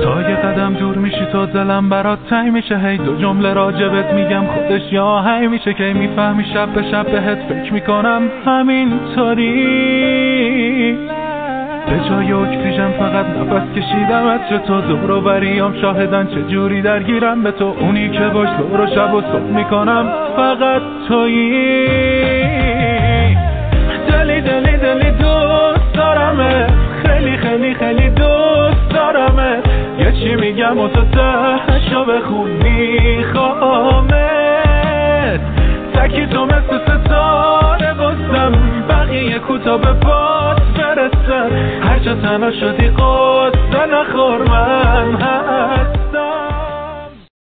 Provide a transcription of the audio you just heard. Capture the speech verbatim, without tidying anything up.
تا یه قدم دور میشی تو دلم برات تنگ میشه، هی دو جمله راجبت میگم خودش یا هی میشه که میفهمی شب به شب بهت فکر میکنم همینطوری. به جای اکسیژن فقط نفس کشیدم از تو، دور و بریام شاهدن چه جوری درگیرم به تو، اونی که باش دور و شب و صبح میکنم فقط تویی. دلی دلی دلی دوست دارمه، خیلی خیلی خیلی دوست دارمه، یه چی میگم و تو تهشو بخون میخوامت، تکی تو مثل ستاره بازم بقیه کوتا به پاس برسن، هر جا تنها شدی قصه نخور من هست.